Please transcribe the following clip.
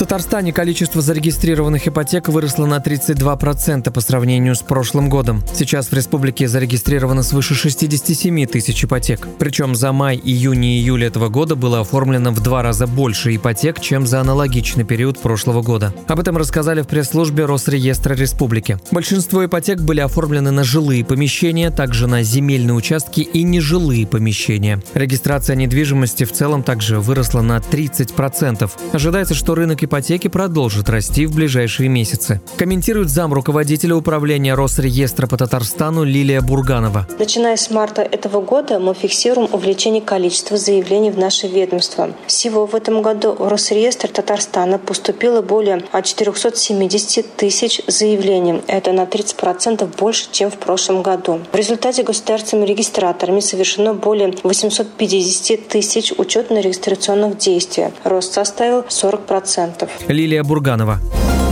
Татарстане количество зарегистрированных ипотек выросло на 32% по сравнению с прошлым годом. Сейчас в республике зарегистрировано свыше 67 тысяч ипотек. Причем за май, июнь и июль этого года было оформлено в 2 раза больше ипотек, чем за аналогичный период прошлого года. Об этом рассказали в пресс-службе Росреестра Республики. Большинство ипотек были оформлены на жилые помещения, также на земельные участки и нежилые помещения. Регистрация недвижимости в целом также выросла на 30%. Ожидается, что рынок ипотеки продолжит расти в ближайшие месяцы. Комментирует замруководителя управления Росреестра по Татарстану Лилия Бурганова. Начиная с марта этого года мы фиксируем увеличение количества заявлений в наше ведомство. Всего в этом году в Росреестр Татарстана поступило более 470 тысяч заявлений. Это на 30% больше, чем в прошлом году. В результате государственными регистраторами совершено более 850 тысяч учетно-регистрационных действий. Рост составил 40%. Лилия Бурганова.